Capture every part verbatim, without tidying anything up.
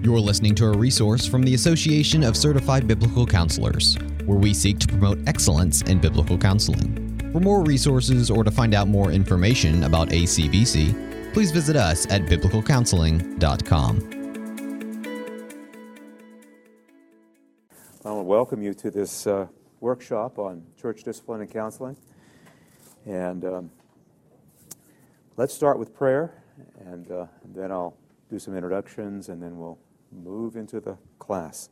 You're listening to a resource from the Association of Certified Biblical Counselors, where we seek to promote excellence in biblical counseling. For more resources or to find out more information about A C B C, please visit us at biblical counseling dot com. I want to welcome you to this uh, workshop on church discipline and counseling. And um, let's start with prayer, and, uh, and then I'll do some introductions, and then we'll move into the class.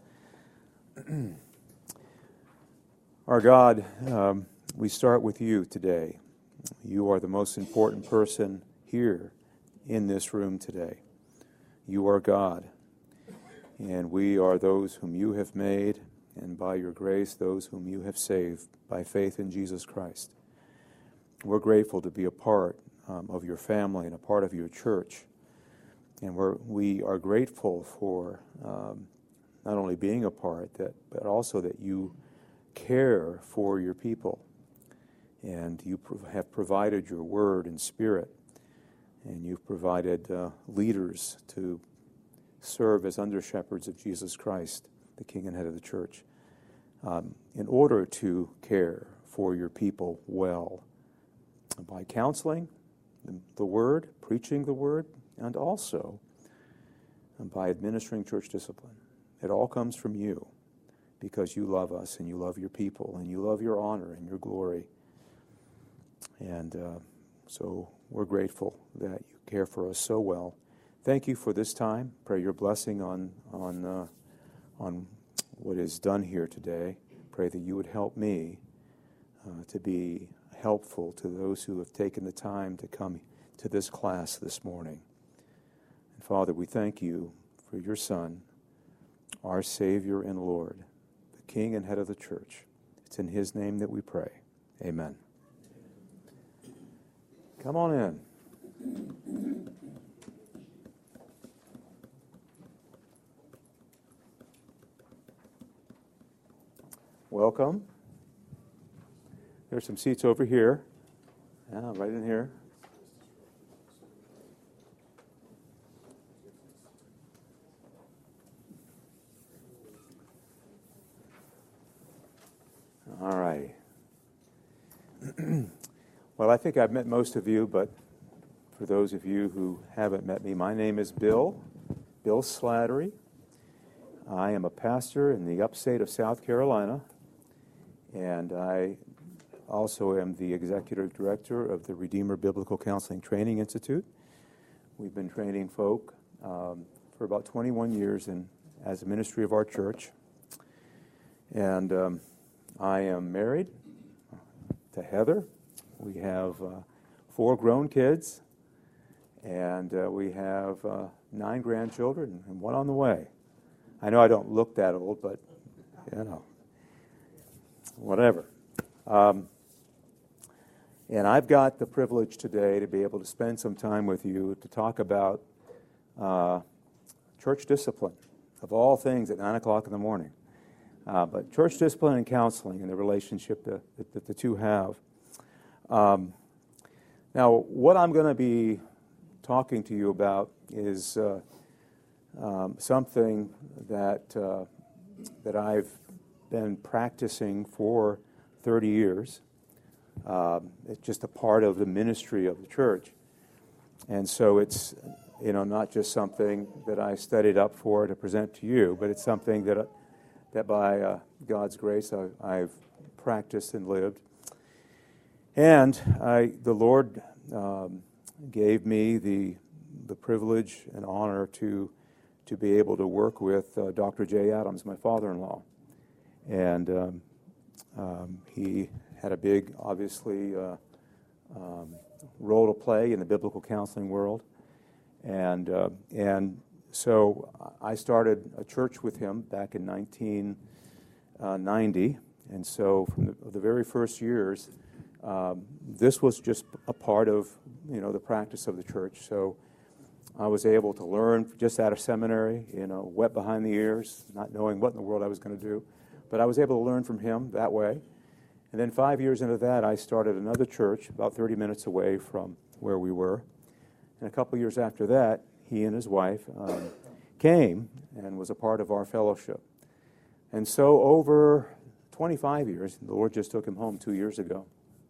Our God, um, we start with you today. You are the most important person here in this room today. You are God, and we are those whom you have made, and by your grace, those whom you have saved by faith in Jesus Christ. We're grateful to be a part um, of your family and a part of your church. And we're, we are grateful for um, not only being a part, that, but also that you care for your people. And you pro- have provided your word and spirit. And you've provided uh, leaders to serve as under-shepherds of Jesus Christ, the King and head of the church, um, in order to care for your people well. By counseling the, the word, preaching the word, and also by administering church discipline. It all comes from you because you love us and you love your people and you love your honor and your glory. And uh, so we're grateful that you care for us so well. Thank you for this time. Pray your blessing on, on, uh, on what is done here today. Pray that you would help me uh, to be helpful to those who have taken the time to come to this class this morning. And Father, we thank you for your Son, our Savior and Lord, the King and head of the church. It's in his name that we pray. Amen. Come on in. Welcome. There's some seats over here. Yeah, right in here. All right. Well, I think I've met most of you, but for those of you who haven't met me, my name is Bill, Bill Slattery. I am a pastor in the upstate of South Carolina, and I also am the executive director of the Redeemer Biblical Counseling Training Institute. We've been training folk um, for about twenty-one years in, as a ministry of our church. And um, I am married to Heather. We have uh, four grown kids, and uh, we have uh, nine grandchildren and one on the way. I know I don't look that old, but, you know, whatever. Um, and I've got the privilege today to be able to spend some time with you to talk about uh, church discipline, of all things, at nine o'clock in the morning. Uh, but church discipline and counseling and the relationship that, that, that the two have. Um, now, what I'm going to be talking to you about is uh, um, something that uh, that I've been practicing for thirty years. Um, it's just a part of the ministry of the church, and so it's you know not just something that I studied up for to present to you, but it's something that that by uh, God's grace I, I've practiced and lived. And I, the Lord um, gave me the the privilege and honor to to be able to work with uh, Doctor Jay Adams, my father-in-law, and um, um, he had a big, obviously, uh, um, role to play in the biblical counseling world, and uh, and so I started a church with him back in nineteen ninety, and so from the, the very first years. Um, this was just a part of, you know, the practice of the church. So I was able to learn just out of seminary, you know, wet behind the ears, not knowing what in the world I was going to do. But I was able to learn from him that way. And then five years into that, I started another church about thirty minutes away from where we were. And a couple years after that, he and his wife um, came and was a part of our fellowship. And so over twenty-five years, the Lord just took him home two years ago,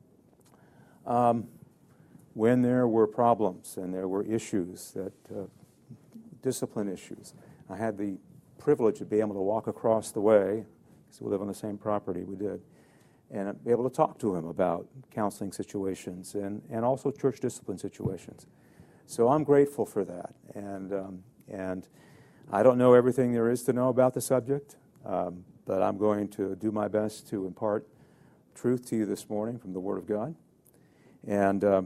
um, when there were problems and there were issues, that uh, discipline issues, I had the privilege of being able to walk across the way, because we live on the same property, we did, and be able to talk to him about counseling situations and, and also church discipline situations. So I'm grateful for that. And um, and I don't know everything there is to know about the subject, um, but I'm going to do my best to impart truth to you this morning from the Word of God. And um,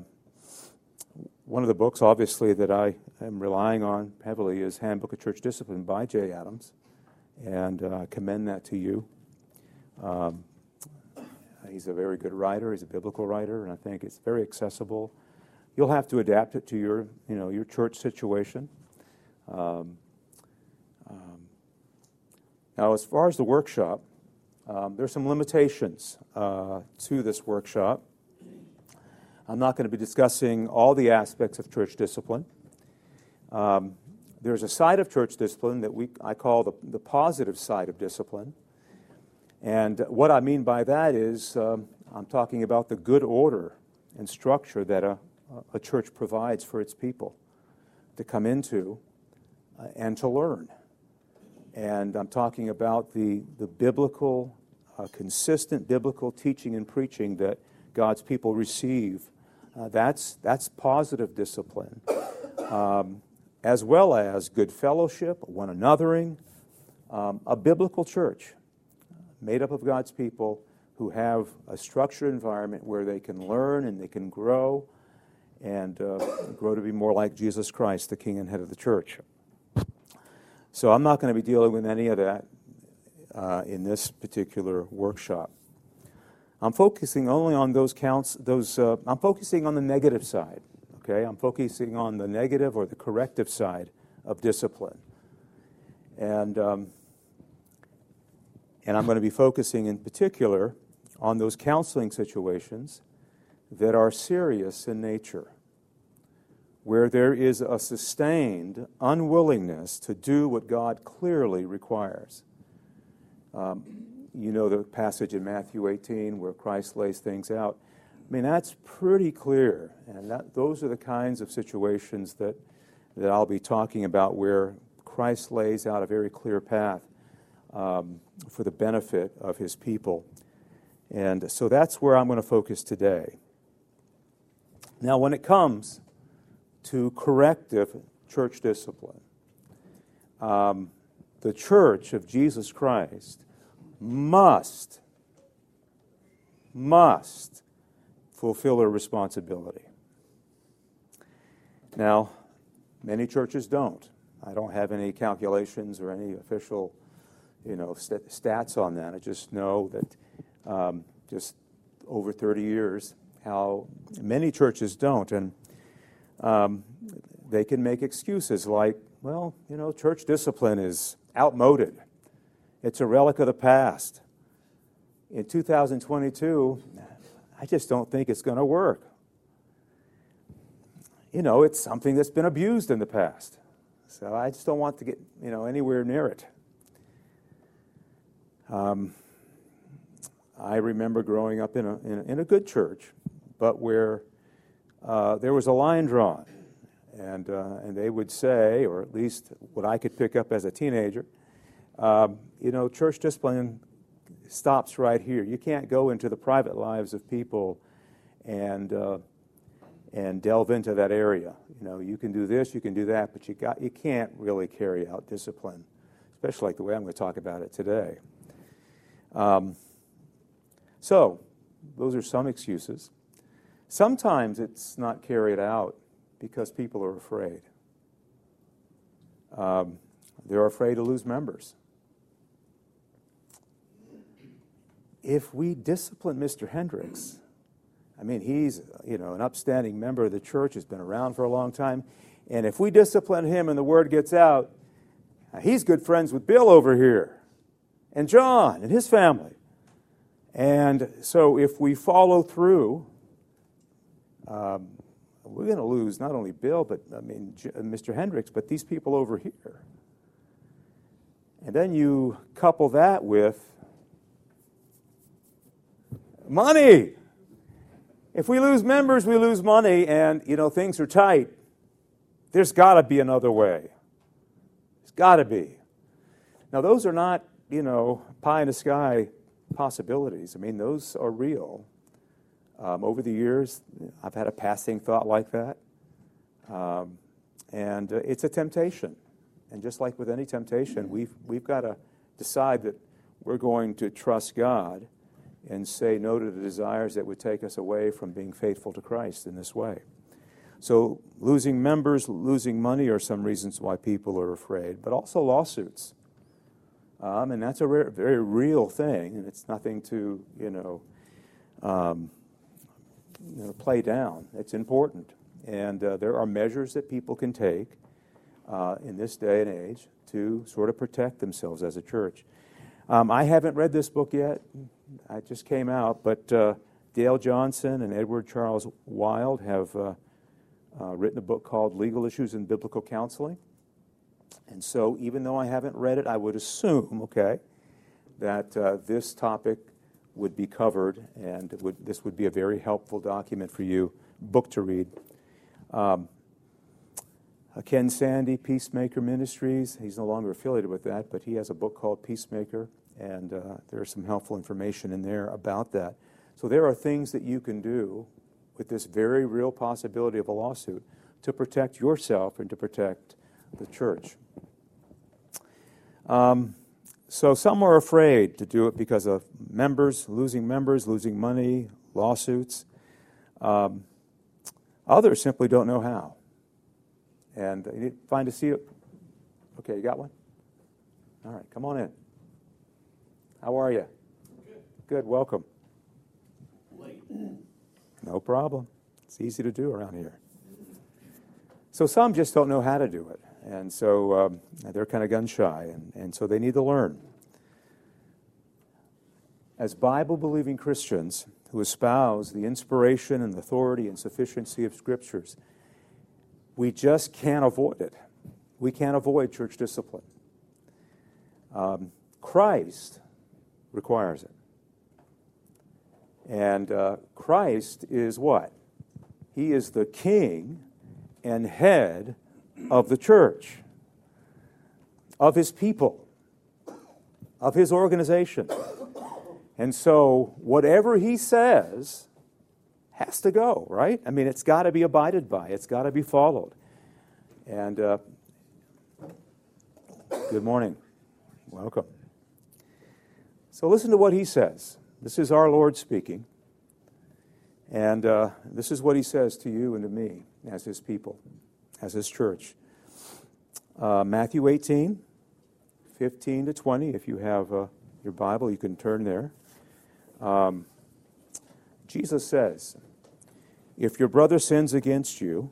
one of the books, obviously, that I am relying on heavily is Handbook of Church Discipline by Jay Adams, and uh, I commend that to you. Um, he's a very good writer. He's a biblical writer, and I think it's very accessible. You'll have to adapt it to your, you know, your church situation. Um, um, now, as far as the workshop, um, there's some limitations uh, to this workshop. I'm not going to be discussing all the aspects of church discipline. Um, there's a side of church discipline that we I call the, the positive side of discipline. And what I mean by that is um, I'm talking about the good order and structure that a, a church provides for its people to come into uh, and to learn. And I'm talking about the, the biblical, uh, consistent biblical teaching and preaching that God's people receive. Uh, that's that's positive discipline, um, as well as good fellowship, one anothering, um, a biblical church made up of God's people who have a structured environment where they can learn and they can grow and uh, grow to be more like Jesus Christ, the King and Head of the church. So I'm not going to be dealing with any of that uh, in this particular workshop. I'm focusing only on those counts, those, uh, I'm focusing on the negative side, okay? I'm focusing on the negative or the corrective side of discipline. And, um, and I'm going to be focusing in particular on those counseling situations that are serious in nature, where there is a sustained unwillingness to do what God clearly requires. Um, You know the passage in Matthew eighteen where Christ lays things out. I mean, that's pretty clear. And that, those are the kinds of situations that, that I'll be talking about where Christ lays out a very clear path um, for the benefit of his people. And so that's where I'm going to focus today. Now, when it comes to corrective church discipline, um, the Church of Jesus Christ must, must fulfill their responsibility. Now, many churches don't. I don't have any calculations or any official, you know, st- stats on that. I just know that um, just over thirty years, how many churches don't. And um, they can make excuses like, well, you know, church discipline is outmoded. It's a relic of the past. In two thousand twenty-two, I just don't think it's going to work. You know, it's something that's been abused in the past. So I just don't want to get, you know, anywhere near it. Um, I remember growing up in a, in a, in a good church, but where uh, there was a line drawn. And, uh, and they would say, or at least what I could pick up as a teenager, Um, you know, church discipline stops right here. You can't go into the private lives of people and uh, and delve into that area. You know, you can do this, you can do that, but you got you can't really carry out discipline, especially like the way I'm going to talk about it today. Um, so, those are some excuses. Sometimes it's not carried out because people are afraid. Um, they're afraid to lose members. If we discipline Mister Hendricks, I mean, he's, you know, an upstanding member of the church, has been around for a long time, and if we discipline him and the word gets out, he's good friends with Bill over here, and John, and his family. And so if we follow through, um, we're going to lose not only Bill, but, I mean, Mister Hendricks, but these people over here. And then you couple that with money. If we lose members, we lose money, and, you know, things are tight. There's got to be another way. There's got to be. Now, those are not, you know, pie in the sky possibilities. I mean, those are real. Um, over the years, I've had a passing thought like that. Um, and uh, it's a temptation. And just like with any temptation, we've, we've got to decide that we're going to trust God and say no to the desires that would take us away from being faithful to Christ in this way. So losing members, losing money are some reasons why people are afraid, but also lawsuits. Um, and that's a rare, very real thing, and it's nothing to, you know, um, you know, play down. It's important. And uh, there are measures that people can take uh, in this day and age to sort of protect themselves as a church. Um, I haven't read this book yet. It just came out, but uh, Dale Johnson and Edward Charles Wild have uh, uh, written a book called Legal Issues in Biblical Counseling. And so even though I haven't read it, I would assume, okay, that uh, this topic would be covered, and it would, this would be a very helpful document for you, book to read. Um, uh, Ken Sandy, Peacemaker Ministries, he's no longer affiliated with that, but he has a book called Peacemaker, and uh, there's some helpful information in there about that. So there are things that you can do with this very real possibility of a lawsuit to protect yourself and to protect the church. Um, so some are afraid to do it because of members, losing members, losing money, lawsuits. Um, others simply don't know how. And you need to find a seat. Okay, you got one? All right, come on in. How are you? Good. Good, welcome. Late. No problem. It's easy to do around here. So some just don't know how to do it. And so um, they're kind of gun shy, and, and so they need to learn. As Bible-believing Christians who espouse the inspiration and authority and sufficiency of Scriptures, we just can't avoid it. We can't avoid church discipline. Um, Christ requires it. And uh, Christ is what? He is the king and head of the church, of his people, of his organization. And so whatever he says has to go, right? I mean, it's got to be abided by. It's got to be followed. And uh, good morning. Welcome. So listen to what he says. This is our Lord speaking. And uh, this is what he says to you and to me as his people, as his church. Uh, Matthew eighteen, fifteen to twenty. If you have uh, your Bible, you can turn there. Um, Jesus says, if your brother sins against you,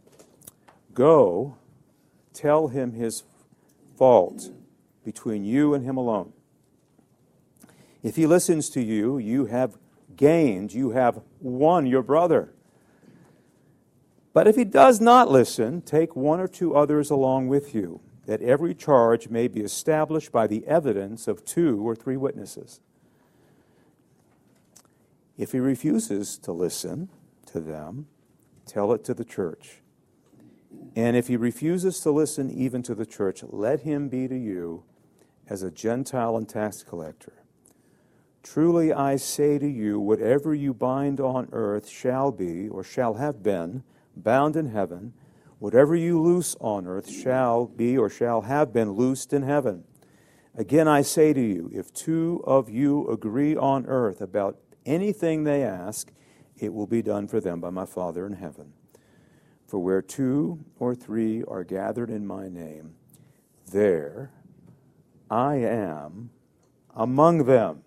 go tell him his fault between you and him alone. If he listens to you, you have gained, you have won your brother. But if he does not listen, take one or two others along with you, that every charge may be established by the evidence of two or three witnesses. If he refuses to listen to them, tell it to the church. And if he refuses to listen even to the church, let him be to you as a Gentile and tax collector. Truly I say to you, whatever you bind on earth shall be, or shall have been, bound in heaven. Whatever you loose on earth shall be, or shall have been, loosed in heaven. Again I say to you, if two of you agree on earth about anything they ask, it will be done for them by my Father in heaven. For where two or three are gathered in my name, there I am among them.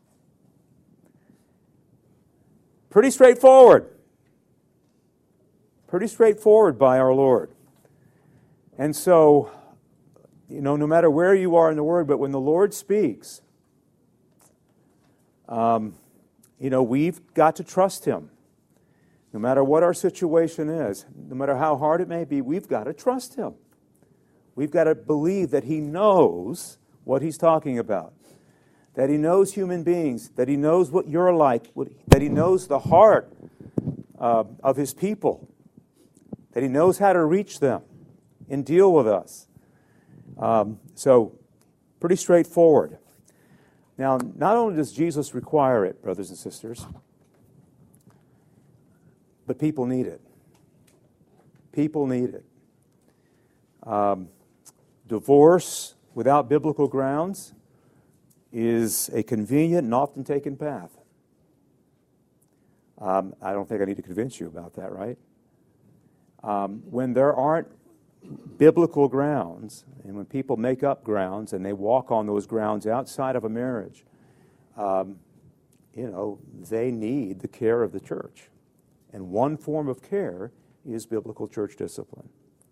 Pretty straightforward. Pretty straightforward by our Lord. And so, you know, no matter where you are in the Word, but when the Lord speaks, um, you know, we've got to trust Him. No matter what our situation is, no matter how hard it may be, we've got to trust Him. We've got to believe that He knows what he's talking about. That he knows human beings, that he knows what you're like, what, that he knows the heart uh, of his people, that he knows how to reach them and deal with us. Um, so, pretty straightforward. Now, not only does Jesus require it, brothers and sisters, but people need it. People need it. Um, divorce without biblical grounds is a convenient and often taken path. Um, I don't think I need to convince you about that, right? Um, when there aren't biblical grounds, and when people make up grounds and they walk on those grounds outside of a marriage, um, you know, they need the care of the church. And one form of care is biblical church discipline.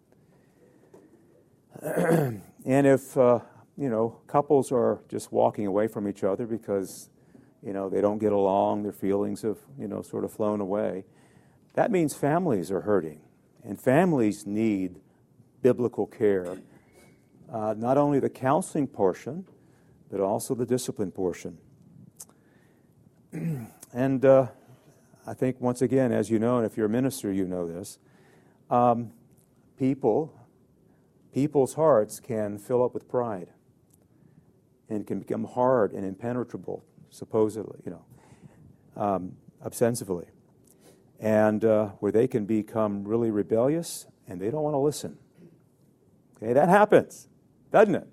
And if, uh, you know, couples are just walking away from each other because, you know, they don't get along, their feelings have, you know, sort of flown away, that means families are hurting. And families need biblical care. Uh, not only the counseling portion, but also the discipline portion. And uh, I think, once again, as you know, and if you're a minister, you know this, um, people, people's hearts can fill up with pride and can become hard and impenetrable, supposedly, you know, um, ostensibly, and uh, where they can become really rebellious and they don't want to listen. Okay, that happens, doesn't it?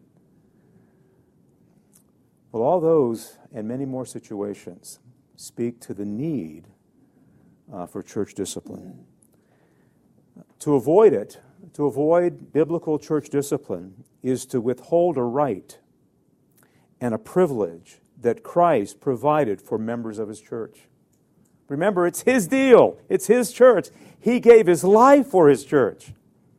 Well, all those and many more situations speak to the need uh, for church discipline. To avoid it, to avoid biblical church discipline, is to withhold a right and a privilege that Christ provided for members of his church. Remember, it's his deal. It's his church. He gave his life for his church.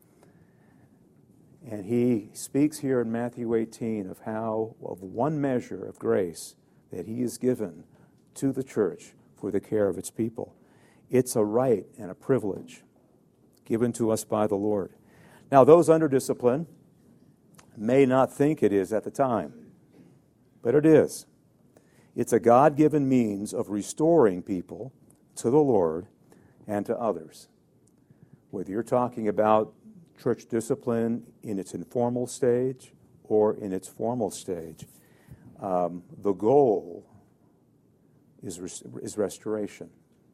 And he speaks here in Matthew eighteen of how, of one measure of grace that he has given to the church for the care of its people. It's a right and a privilege given to us by the Lord. Now, those under discipline may not think it is at the time, but it is. It's a God-given means of restoring people to the Lord and to others. Whether you're talking about church discipline in its informal stage or in its formal stage, um, the goal is, res- is restoration.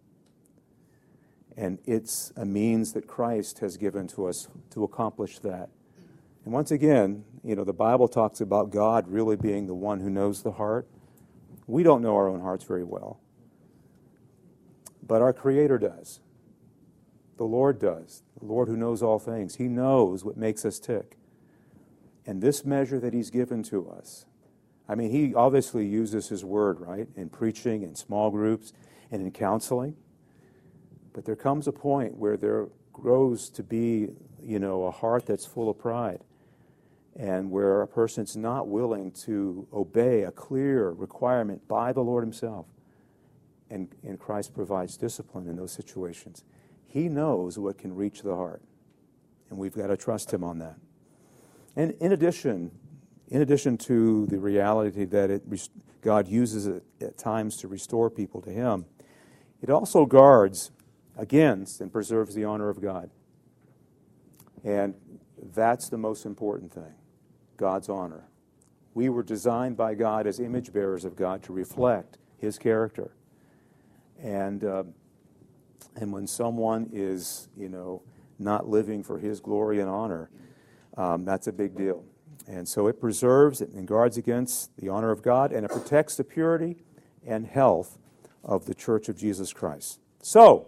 And it's a means that Christ has given to us to accomplish that. And once again, you know, the Bible talks about God really being the one who knows the heart. We don't know our own hearts very well, but our Creator does. The Lord does. The Lord who knows all things. He knows what makes us tick. And this measure that he's given to us, I mean, he obviously uses his word, right, in preaching, in small groups, and in counseling. But there comes a point where there grows to be, you know, a heart that's full of pride, and where a person's not willing to obey a clear requirement by the Lord himself. And, and Christ provides discipline in those situations. He knows what can reach the heart, and we've got to trust him on that. And in addition, in addition to the reality that it, God uses it at times to restore people to him, it also guards against and preserves the honor of God. And that's the most important thing, God's honor. We were designed by God as image bearers of God to reflect his character. And uh, and when someone is, you know, not living for his glory and honor, um, that's a big deal. And so it preserves and guards against the honor of God, and it protects the purity and health of the Church of Jesus Christ. So,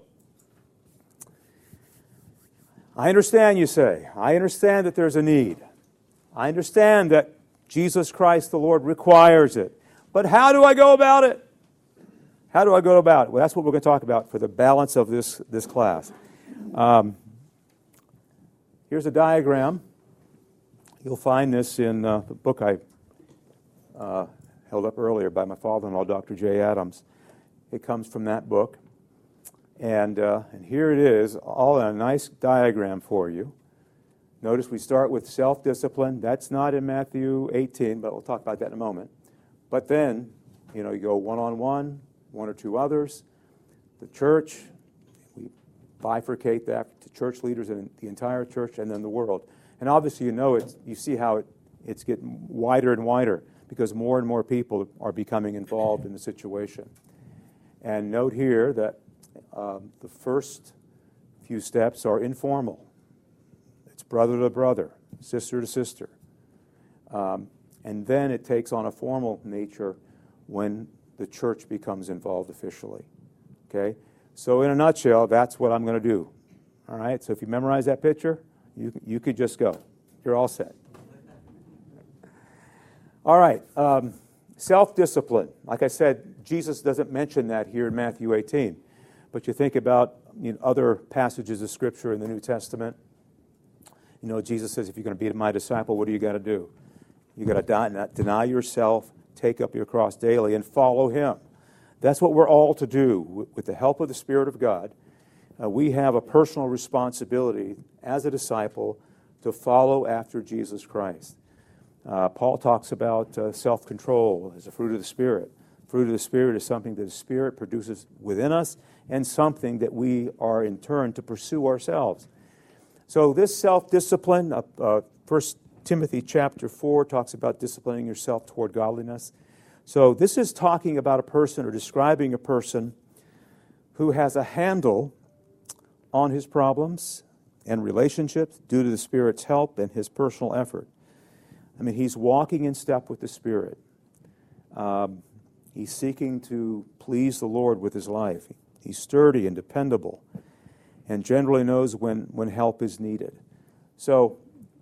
I understand, you say. I understand that there's a need. I understand that Jesus Christ the Lord requires it. But how do I go about it? How do I go about it? Well, that's what we're going to talk about for the balance of this, this class. Um, here's a diagram. You'll find this in uh, the book I uh, held up earlier by my father-in-law, Doctor J. Adams. It comes from that book. And, uh, and here it is, all in a nice diagram for you. Notice we start with self-discipline. That's not in Matthew eighteen, but we'll talk about that in a moment. But then, you know, you go one-on-one, one or two others. The church, we bifurcate that to church leaders and the entire church, and then the world. And obviously, you know, it's, you see how it, it's getting wider and wider because more and more people are becoming involved in the situation. And note here that um, the first few steps are informal. It's brother to brother, sister to sister. Um, and then it takes on a formal nature when the church becomes involved officially. Okay? So in a nutshell, that's what I'm going to do. All right? So if you memorize that picture, you, you could just go. You're all set. All right. Um, self-discipline. Like I said, Jesus doesn't mention that here in Matthew eighteen. But you think about you know, other passages of Scripture in the New Testament. You know, Jesus says, if you're going to be my disciple, what do you got to do? You got to deny yourself, take up your cross daily, and follow him. That's what we're all to do. With the help of the Spirit of God, uh, we have a personal responsibility as a disciple to follow after Jesus Christ. Uh, Paul talks about uh, self-control as a fruit of the Spirit. Fruit of the Spirit is something that the Spirit produces within us and something that we are in turn to pursue ourselves. So this self-discipline, uh, uh, First Timothy chapter four talks about disciplining yourself toward godliness. So this is talking about a person or describing a person who has a handle on his problems and relationships due to the Spirit's help and his personal effort. I mean, he's walking in step with the Spirit. Um, he's seeking to please the Lord with his life. He's sturdy and dependable and generally knows when, when help is needed. So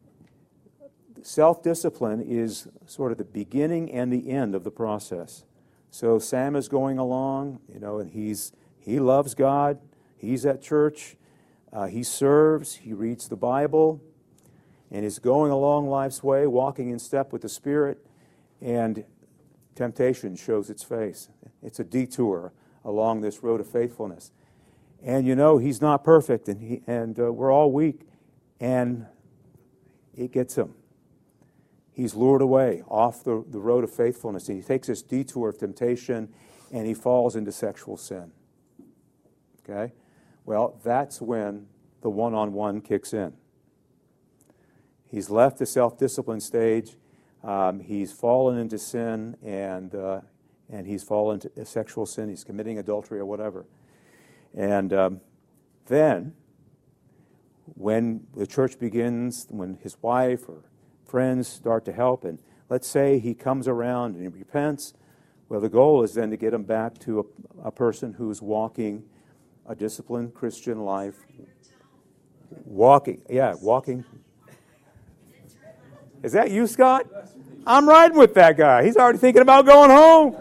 self-discipline is sort of the beginning and the end of the process. So Sam is going along, you know, and he's he loves God. He's at church. Uh, he serves. He reads the Bible. And is going along life's way, walking in step with the Spirit. And temptation shows its face. It's a detour along this road of faithfulness. And you know, he's not perfect, and, he, and uh, we're all weak. And it gets him. He's lured away off the, the road of faithfulness. And he takes this detour of temptation, and he falls into sexual sin. Okay? Well, that's when the one-on-one kicks in. He's left the self-discipline stage. Um, he's fallen into sin, and uh, and he's fallen into sexual sin. He's committing adultery or whatever. And um, then, when the church begins, when his wife or friends start to help, and let's say he comes around and he repents, well, the goal is then to get him back to a, a person who's walking a disciplined Christian life. Walking, yeah, walking. Is that you, Scott? I'm riding with that guy. He's already thinking about going home.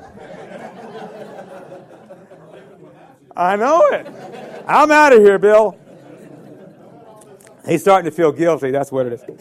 I know it. I'm out of here, Bill. He's starting to feel guilty. That's what it is.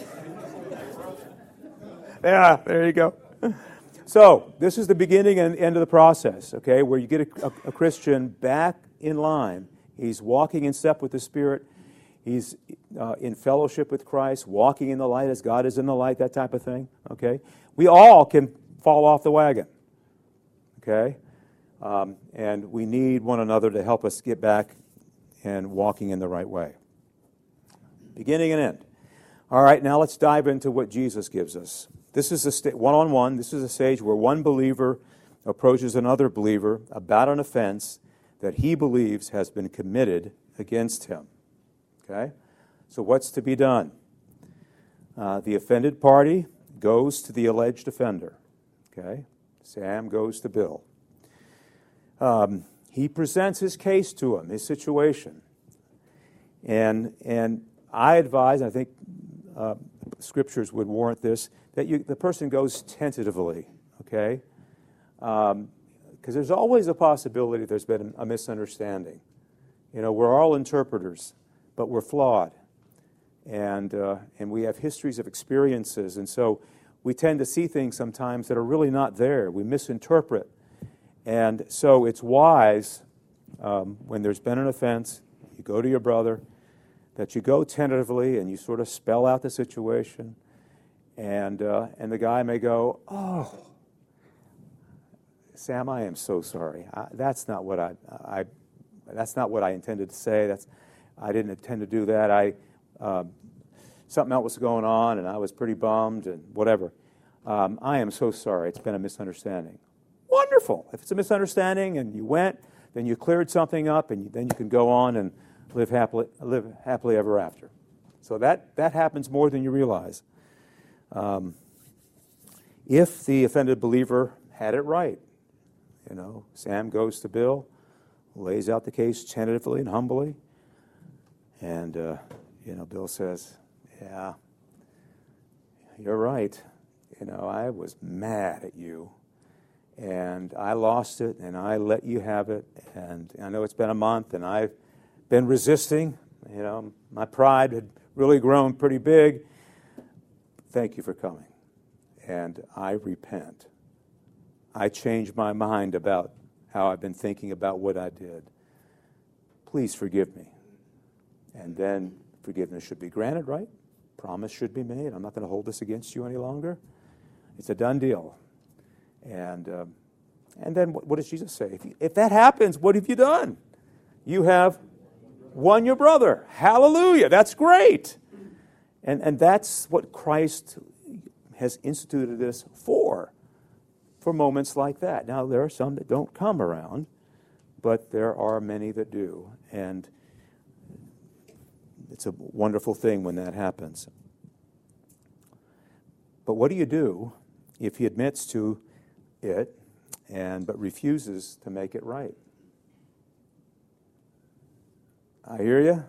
Yeah, there you go. So this is the beginning and end of the process, okay, where you get a, a, a Christian back in line. He's walking in step with the Spirit. He's uh, in fellowship with Christ, walking in the light as God is in the light, that type of thing, okay? We all can fall off the wagon, okay? Um, and we need one another to help us get back and walking in the right way. Beginning and end. All right, now let's dive into what Jesus gives us. This is a sta- one-on-one. This is a stage where one believer approaches another believer about an offense that he believes has been committed against him. Okay? So what's to be done? Uh, the offended party goes to the alleged offender. Okay? Sam goes to Bill. Um, he presents his case to him, his situation. And and I advise, I think uh, scriptures would warrant this, that you, the person goes tentatively, okay? Because um, there's always a possibility there's been a misunderstanding. You know, we're all interpreters, but we're flawed. And uh, and we have histories of experiences, and so we tend to see things sometimes that are really not there. We misinterpret. And so it's wise, um, when there's been an offense, you go to your brother, that you go tentatively and you sort of spell out the situation, and uh, and the guy may go, "Oh, Sam, I am so sorry. I, that's not what I, I that's not what I intended to say. That's I didn't intend to do that. I um, something else was going on, and I was pretty bummed and whatever. Um, I am so sorry. It's been a misunderstanding." Wonderful. If it's a misunderstanding and you went, then you cleared something up, and you, then you can go on and live happily, live happily ever after. So that, that happens more than you realize. Um, if the offended believer had it right, you know, Sam goes to Bill, lays out the case tentatively and humbly, and, uh, you know, Bill says, "Yeah, you're right. You know, I was mad at you. And I lost it, and I let you have it, and I know it's been a month, and I've been resisting. You know, my pride had really grown pretty big. Thank you for coming, and I repent. I changed my mind about how I've been thinking about what I did. Please forgive me." And then forgiveness should be granted, right? Promise should be made. I'm not going to hold this against you any longer. It's a done deal. And um, and then what, what does Jesus say? If, you, if that happens, what have you done? You have won your brother. Hallelujah. That's great. And and that's what Christ has instituted this for, for moments like that. Now, there are some that don't come around, but there are many that do. And it's a wonderful thing when that happens. But what do you do if he admits to it and but refuses to make it right? I hear you,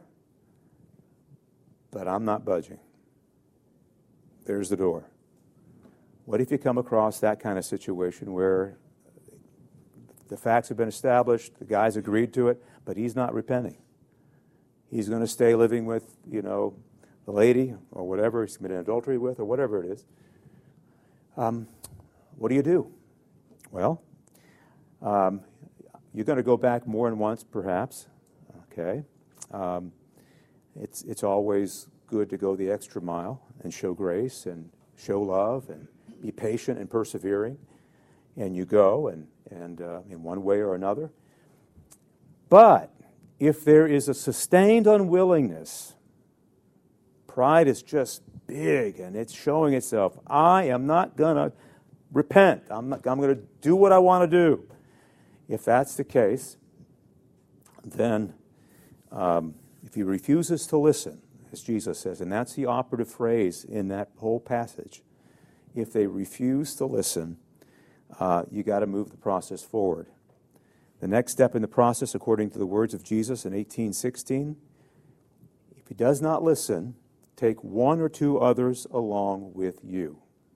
but I'm not budging. There's the door. What if you come across that kind of situation where the facts have been established, the guy's agreed to it, but he's not repenting? He's going to stay living with, you know, the lady or whatever he's committed adultery with or whatever it is. Um, what do you do? Well, um, you're going to go back more than once, perhaps. Okay, um, it's it's always good to go the extra mile and show grace and show love and be patient and persevering. And you go and and uh, in one way or another. But if there is a sustained unwillingness, pride is just big and it's showing itself. I am not going to repent. I'm not, I'm going to do what I want to do. If that's the case, then um, if he refuses to listen, as Jesus says, and that's the operative phrase in that whole passage, if they refuse to listen, uh, you got to move the process forward. The next step in the process, according to the words of Jesus in eighteen sixteen, if he does not listen, take one or two others along with you.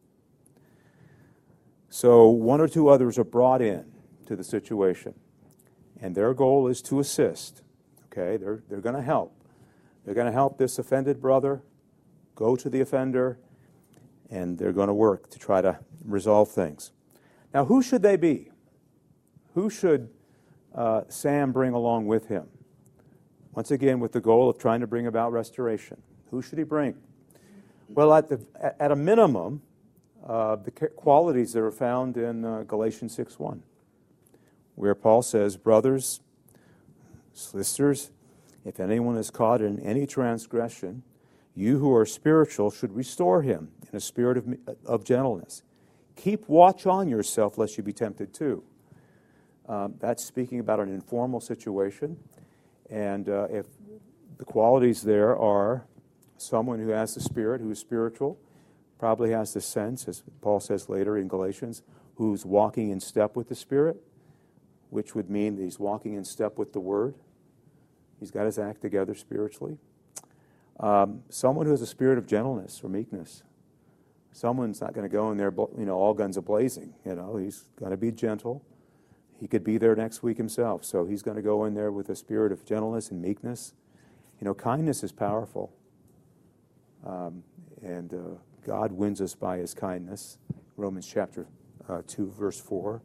So one or two others are brought in to the situation, and their goal is to assist. Okay, they're they're going to help. They're going to help this offended brother go to the offender, and they're going to work to try to resolve things. Now, who should they be? Who should uh, Sam bring along with him? Once again, with the goal of trying to bring about restoration. Who should he bring? Well, at the at a minimum, uh, the qualities that are found in uh, Galatians six one, where Paul says, "Brothers, sisters, if anyone is caught in any transgression, you who are spiritual should restore him in a spirit of, of gentleness. Keep watch on yourself, lest you be tempted too." Um, that's speaking about an informal situation, and uh, if the qualities there are someone who has the Spirit, who is spiritual, probably has the sense, as Paul says later in Galatians, who's walking in step with the Spirit, which would mean that he's walking in step with the Word. He's got his act together spiritually. Um, someone who has a spirit of gentleness or meekness. Someone's not going to go in there, you know, all guns a-blazing. You know, he's going to be gentle. He could be there next week himself, so he's going to go in there with a spirit of gentleness and meekness. You know, kindness is powerful. Um, and uh, God wins us by his kindness. Romans chapter uh, two, verse four.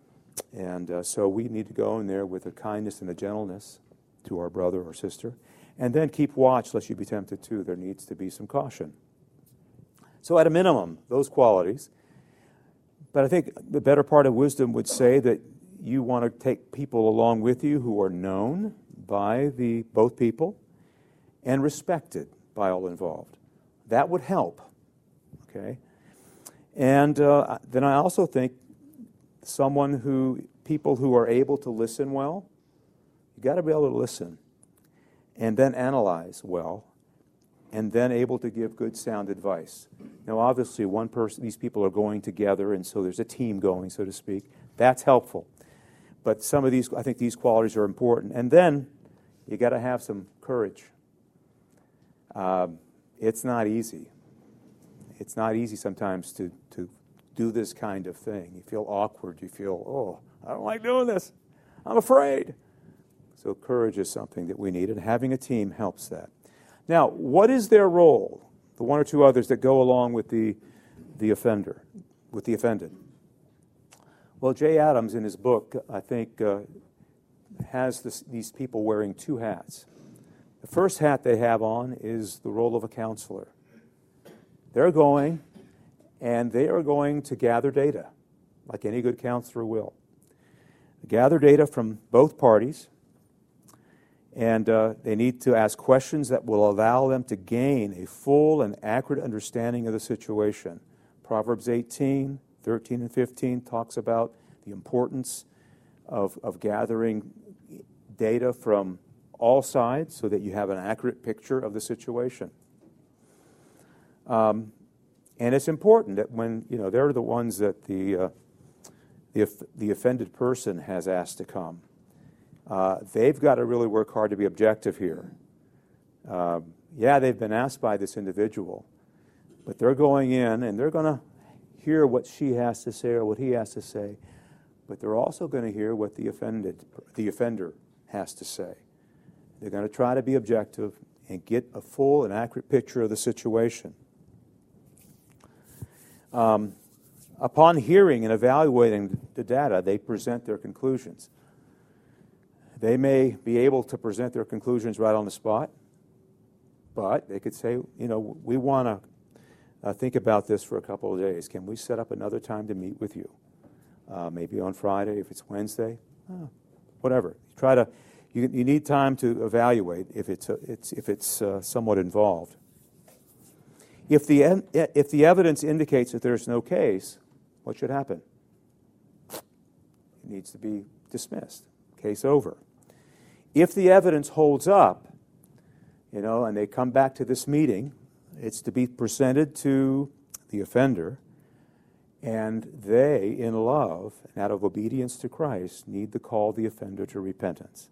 And uh, so we need to go in there with a kindness and a gentleness to our brother or sister. And then keep watch lest you be tempted too. There needs to be some caution. So at a minimum, those qualities. But I think the better part of wisdom would say that you want to take people along with you who are known by the both people and respected by all involved. That would help. Okay? And uh, then I also think someone who, people who are able to listen well, you got to be able to listen and then analyze well and then able to give good sound advice. Now obviously one person, these people are going together and so there's a team going, so to speak. That's helpful. But some of these, I think these qualities are important. And then you got to have some courage. Um, it's not easy. It's not easy sometimes to, to do this kind of thing. You feel awkward. You feel, oh, I don't like doing this. I'm afraid. So courage is something that we need, and having a team helps that. Now, what is their role? The one or two others that go along with the, the offender, with the offended. Well, Jay Adams in his book, I think, uh, has this, these people wearing two hats. The first hat they have on is the role of a counselor. They're going, and they are going to gather data, like any good counselor will. Gather data from both parties, and uh, they need to ask questions that will allow them to gain a full and accurate understanding of the situation. Proverbs eighteen, thirteen and fifteen talks about the importance of, of gathering data from all sides so that you have an accurate picture of the situation. Um, and it's important that when, you know, they're the ones that the, uh, the, the offended person has asked to come. Uh, they've got to really work hard to be objective here. Uh, yeah, they've been asked by this individual, but they're going in and they're going to hear what she has to say or what he has to say, but they're also going to hear what the offended, the offender has to say. They're going to try to be objective and get a full and accurate picture of the situation. Um, upon hearing and evaluating the data, they present their conclusions. They may be able to present their conclusions right on the spot, but they could say, you know, we want to uh, think about this for a couple of days. Can we set up another time to meet with you? Uh, maybe on Friday, if it's Wednesday, oh, whatever. Try to. You, you need time to evaluate if it's a, it's if it's uh, somewhat involved. If the if the evidence indicates that there's no case, what should happen? It needs to be dismissed. Case over. If the evidence holds up, you know, and they come back to this meeting, it's to be presented to the offender, and they, in love and out of obedience to Christ, need to call the offender to repentance.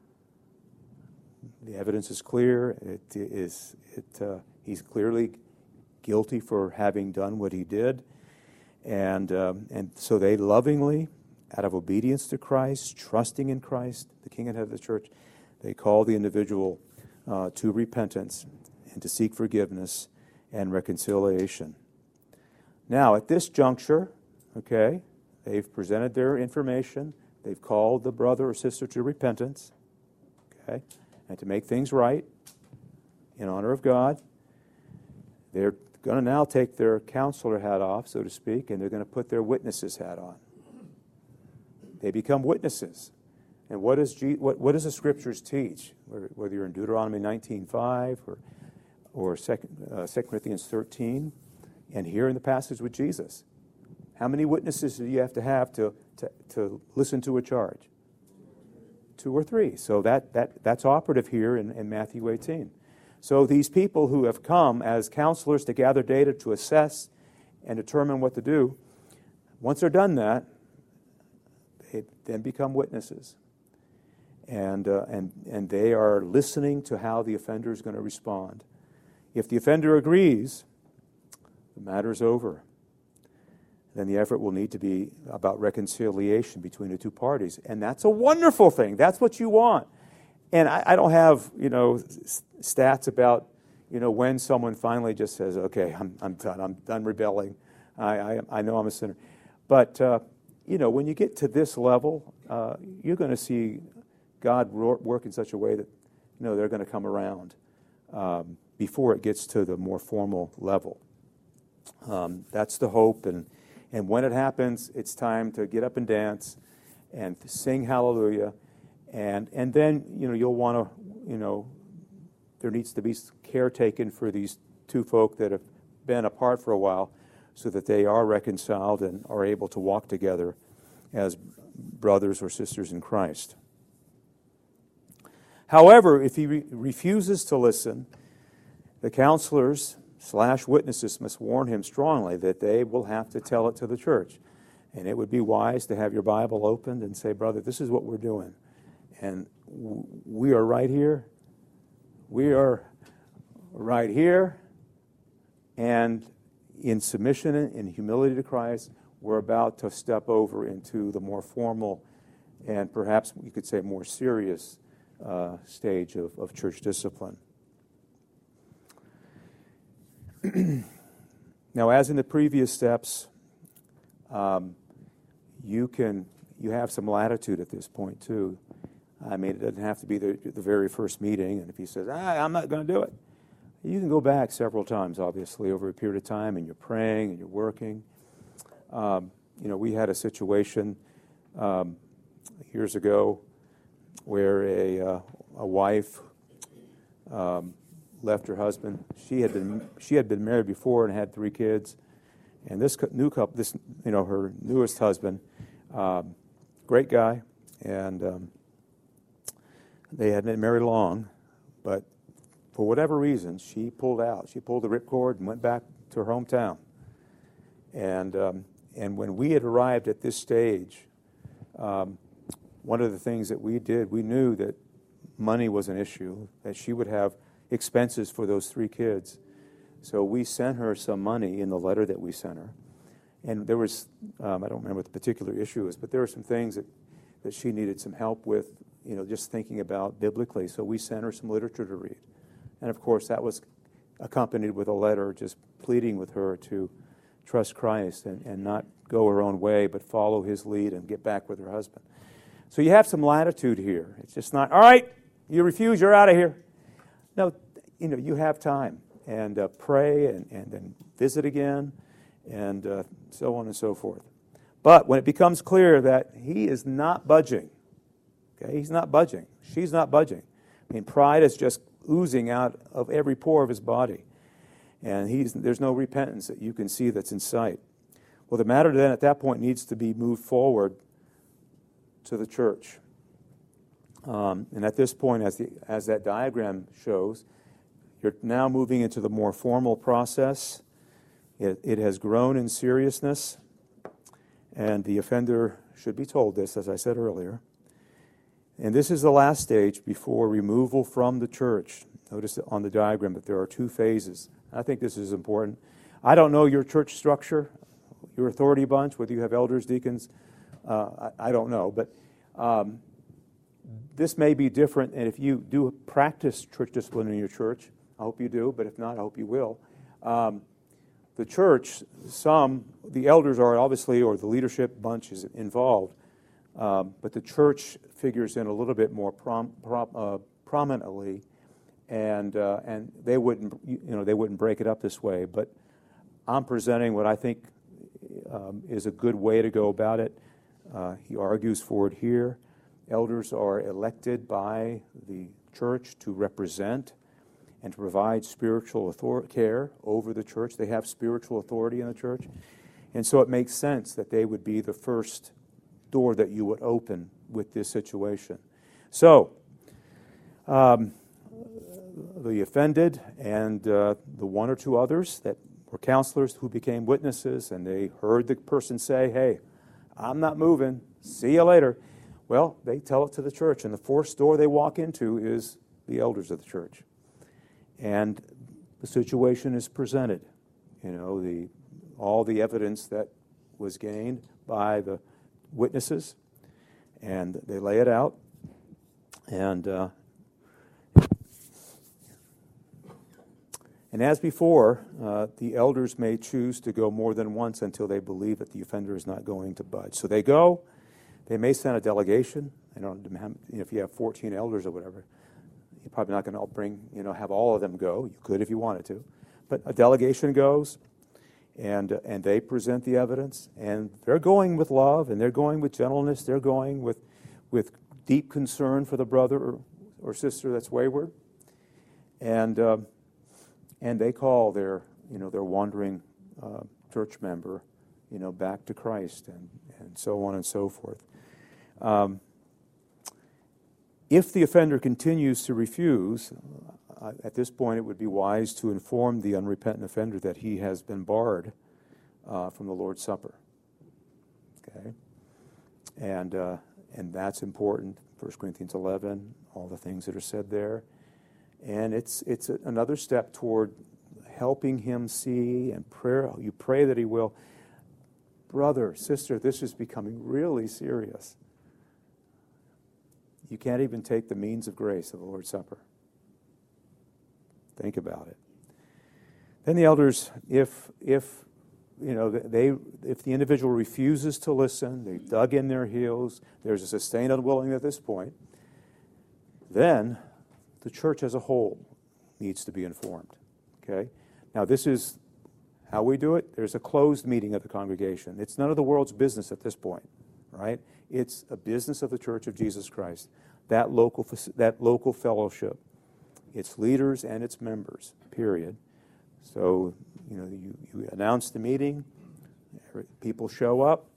The evidence is clear. It is it uh, he's clearly guilty for having done what he did, and um, and so they lovingly, out of obedience to Christ, trusting in Christ, the King and Head of the church, they call the individual uh, to repentance and to seek forgiveness and reconciliation. Now, at this juncture, okay, they've presented their information. They've called the brother or sister to repentance, okay, and to make things right in honor of God. They're going to now take their counselor hat off, so to speak, and they're going to put their witness's hat on. They become witnesses. And what does G, what, what does the Scriptures teach? Whether you're in Deuteronomy nineteen five or or Second uh, Second Corinthians thirteen, and here in the passage with Jesus, how many witnesses do you have to have to to, to listen to a charge? Two or three. So that that that's operative here in, in Matthew eighteen. So these people who have come as counselors to gather data to assess and determine what to do, once they're done that, they then become witnesses. And, uh, and, and they are listening to how the offender is going to respond. If the offender agrees, the matter is over. Then the effort will need to be about reconciliation between the two parties. And that's a wonderful thing. That's what you want. And I, I don't have, you know, stats about, you know, when someone finally just says, okay, I'm, I'm done. I'm done rebelling. I, I, I know I'm a sinner. But, uh, you know, when you get to this level, uh, you're going to see God work in such a way that no, they're going to come around um, before it gets to the more formal level. Um, that's the hope, and and when it happens, it's time to get up and dance and sing hallelujah, and and then you know you'll want to you know there needs to be care taken for these two folk that have been apart for a while, so that they are reconciled and are able to walk together as brothers or sisters in Christ. However, if he re- refuses to listen, the counselors slash witnesses must warn him strongly that they will have to tell it to the church. And it would be wise to have your Bible opened and say, brother, this is what we're doing. And w- we are right here. We are right here. And in submission and humility to Christ, we're about to step over into the more formal and perhaps you could say more serious uh, stage of, of church discipline. Now, as in the previous steps, um, you can you have some latitude at this point too. I mean, it doesn't have to be the, the very first meeting. And if he says, ah, "I'm not going to do it," you can go back several times, obviously, over a period of time, and you're praying and you're working. Um, you know, we had a situation um, years ago where a uh, a wife. Um, left her husband. She had been she had been married before and had three kids, and this new couple, this you know her newest husband, um, great guy, and um, they hadn't been married long, but for whatever reason she pulled out. She pulled the ripcord and went back to her hometown. And um, and when we had arrived at this stage, um, one of the things that we did, we knew that money was an issue, that she would have expenses for those three kids. So we sent her some money in the letter that we sent her. And there was, um, I don't remember what the particular issue was, but there were some things that, that she needed some help with, you know, just thinking about biblically. So we sent her some literature to read. And of course, that was accompanied with a letter just pleading with her to trust Christ and, and not go her own way, but follow his lead and get back with her husband. So you have some latitude here. It's just not, all right, you refuse, you're out of here. No, you know, you have time, and uh, pray and, and then visit again, and uh, so on and so forth. But when it becomes clear that he is not budging, okay, he's not budging, she's not budging. I mean, pride is just oozing out of every pore of his body, and he's there's no repentance that you can see that's in sight. Well, the matter then at that point needs to be moved forward to the church. Um, and at this point, as the as that diagram shows, you're now moving into the more formal process. It, it has grown in seriousness, and the offender should be told this, as I said earlier. And this is the last stage before removal from the church. Notice on the diagram that there are two phases. I think this is important. I don't know your church structure, your authority bunch, whether you have elders, deacons. Uh, I, I don't know, but um, this may be different, and if you do practice church discipline in your church, I hope you do, but if not, I hope you will. Um, the church, some, the elders are obviously, or the leadership bunch is involved, um, but the church figures in a little bit more prom, prom, uh, prominently, and uh, and they wouldn't, you know, they wouldn't break it up this way. But I'm presenting what I think um, is a good way to go about it. Uh, he argues for it here. Elders are elected by the church to represent and to provide spiritual author- care over the church. They have spiritual authority in the church. And so it makes sense that they would be the first door that you would open with this situation. So, um, the offended and uh, the one or two others that were counselors who became witnesses, and they heard the person say, hey, I'm not moving, see you later. Well, they tell it to the church, and the first door they walk into is the elders of the church. And the situation is presented. You know, the all the evidence that was gained by the witnesses, and they lay it out. And uh, and as before, uh, the elders may choose to go more than once until they believe that the offender is not going to budge. So they go. They may send a delegation. I don't know if you have fourteen elders or whatever. You're probably not going to bring, you know, have all of them go. You could if you wanted to. But a delegation goes, and uh, and they present the evidence, and they're going with love, and they're going with gentleness. They're going with with deep concern for the brother or, or sister that's wayward, and uh, and they call their you know their wandering uh, church member, you know, back to Christ, and and so on and so forth. Um, if the offender continues to refuse, uh, at this point it would be wise to inform the unrepentant offender that he has been barred uh, from the Lord's Supper. Okay, and uh, and that's important. First Corinthians eleven, all the things that are said there, and it's it's a, another step toward helping him see and prayer. You pray that he will. Brother, sister, this is becoming really serious. You can't even take the means of grace of the Lord's Supper. Think about it. Then the elders, if if you know they if the individual refuses to listen, they dug in their heels, there's a sustained unwillingness at this point, then the church as a whole needs to be informed. Okay? Now this is how we do it. There's a closed meeting of the congregation. It's none of the world's business at this point, right? It's a business of the Church of Jesus Christ, that local that local fellowship, its leaders and its members, period. So, you know, you, you announce the meeting, people show up,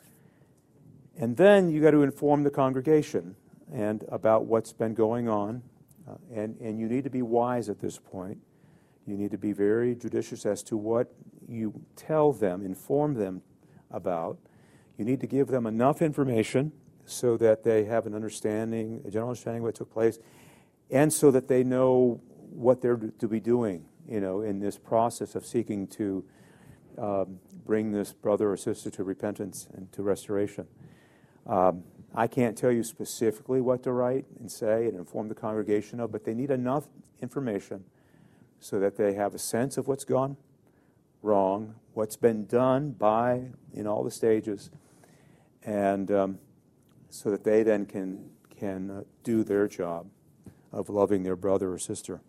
and then you got to inform the congregation and about what's been going on, uh, and, and you need to be wise at this point. You need to be very judicious as to what you tell them, inform them about. You need to give them enough information so that they have an understanding, a general understanding of what took place, and so that they know what they're to be doing, you know, in this process of seeking to um, bring this brother or sister to repentance and to restoration. Um, I can't tell you specifically what to write and say and inform the congregation of, but they need enough information so that they have a sense of what's gone wrong, what's been done by, in all the stages, and um, so that they then can can uh, do their job of loving their brother or sister.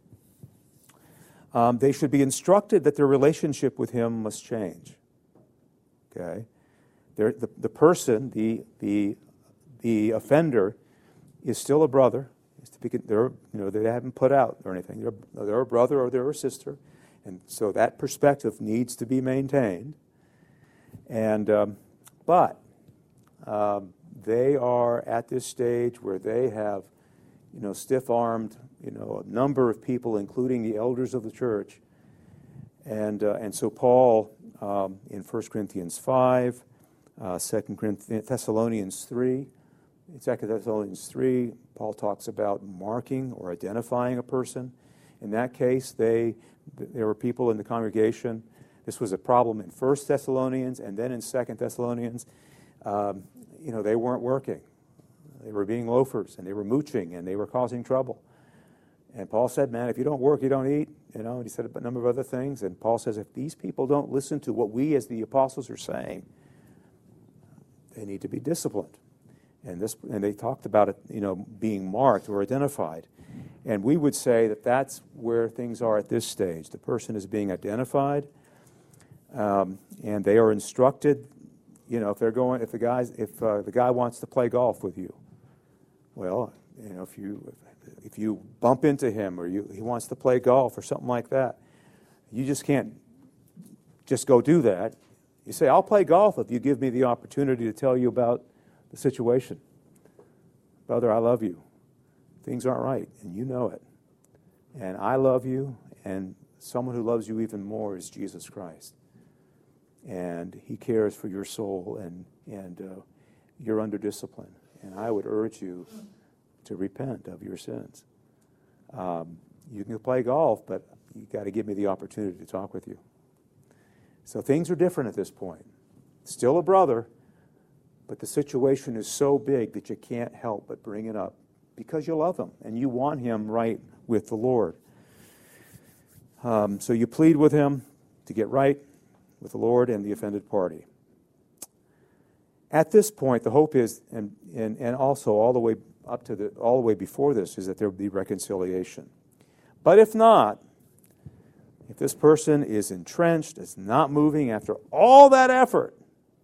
Um, they should be instructed that their relationship with him must change. Okay, They're, the the person, the the the offender, is still a brother. Is to be, they're you know they haven't put out or anything. They're they're a brother or they're a sister, and so that perspective needs to be maintained. And um, but. Um, they are at this stage where they have, you know, stiff-armed, you know, a number of people, including the elders of the church. And uh, and so Paul, um, in First Corinthians five, uh, Second Corinthians, Thessalonians three, in Second Thessalonians three, Paul talks about marking or identifying a person. In that case, they there were people in the congregation. This was a problem in First Thessalonians and then in Second Thessalonians. Um, you know, they weren't working. They were being loafers, and they were mooching, and they were causing trouble. And Paul said, man, if you don't work, you don't eat. You know, and he said a number of other things. And Paul says, if these people don't listen to what we as the apostles are saying, they need to be disciplined. And this, and they talked about it, you know, being marked or identified. And we would say that that's where things are at this stage. The person is being identified, um, and they are instructed. You know, if they're going, if the guys, if uh, the guy wants to play golf with you, well, you know, if you if you bump into him or you he wants to play golf or something like that, you just can't just go do that. You say, I'll play golf if you give me the opportunity to tell you about the situation. Brother, I love you. Things aren't right, and you know it. And I love you, and someone who loves you even more is Jesus Christ. And he cares for your soul, and and uh, you're under discipline. And I would urge you to repent of your sins. Um, you can play golf, but you got to give me the opportunity to talk with you. So things are different at this point. Still a brother, but the situation is so big that you can't help but bring it up because you love him and you want him right with the Lord. Um, so you plead with him to get right with the Lord and the offended party. At this point, the hope is, and, and, and also all the way up to the all the way before this is that there would be reconciliation. But if not, if this person is entrenched, is not moving after all that effort,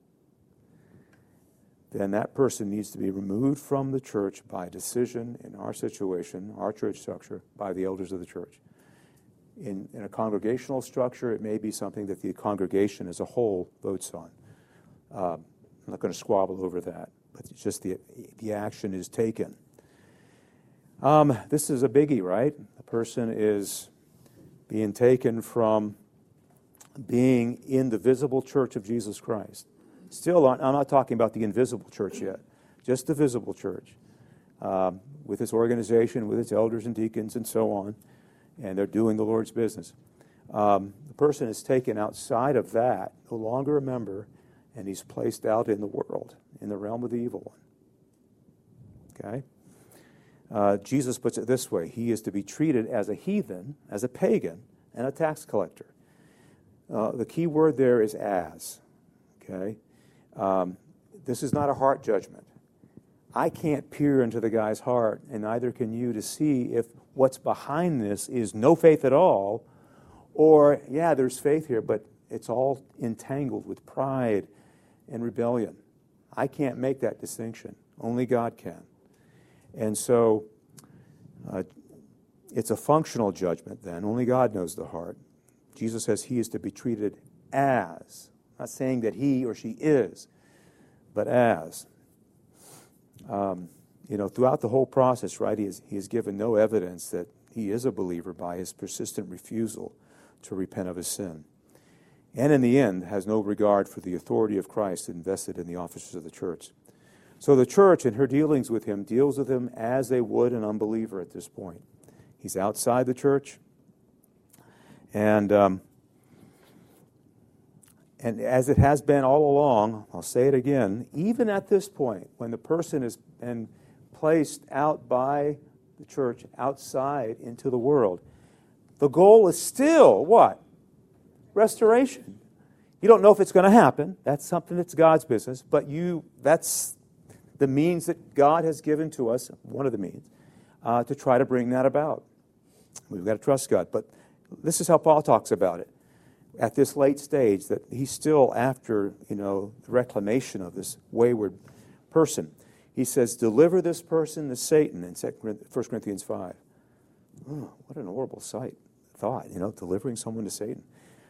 then that person needs to be removed from the church by decision in our situation, our church structure, by the elders of the church. In, in a congregational structure, it may be something that the congregation as a whole votes on. Uh, I'm not going to squabble over that, but it's just the, the action is taken. Um, this is a biggie, right? The person is being taken from being in the visible church of Jesus Christ. Still, I'm not talking about the invisible church yet, just the visible church, um, with its organization, with its elders and deacons and so on, and they're doing the Lord's business. Um, the person is taken outside of that, no longer a member, and he's placed out in the world, in the realm of the evil one. Okay? Uh, Jesus puts it this way: he is to be treated as a heathen, as a pagan, and a tax collector. Uh, the key word there is as. Okay? Um, this is not a heart judgment. I can't peer into the guy's heart, and neither can you, to see if what's behind this is no faith at all, or, yeah, there's faith here, but it's all entangled with pride and rebellion. I can't make that distinction. Only God can. And so uh, it's a functional judgment then. Only God knows the heart. Jesus says he is to be treated as. Not saying that he or she is, but as. Um, you know, throughout the whole process, right, he has, he has given no evidence that he is a believer by his persistent refusal to repent of his sin. And in the end, has no regard for the authority of Christ invested in the officers of the church. So the church, in her dealings with him, deals with him as they would an unbeliever at this point. He's outside the church, and um, and as it has been all along, I'll say it again, even at this point, when the person has been placed out by the church, outside into the world, the goal is still what? Restoration. You don't know if it's going to happen. That's something that's God's business, but you that's the means that God has given to us, one of the means, uh, to try to bring that about. We've got to trust God. But this is how Paul talks about it. At this late stage, that he's still after, you know, the reclamation of this wayward person. He says, deliver this person to Satan in First Corinthians five. Oh, what an horrible sight, thought, you know, delivering someone to Satan.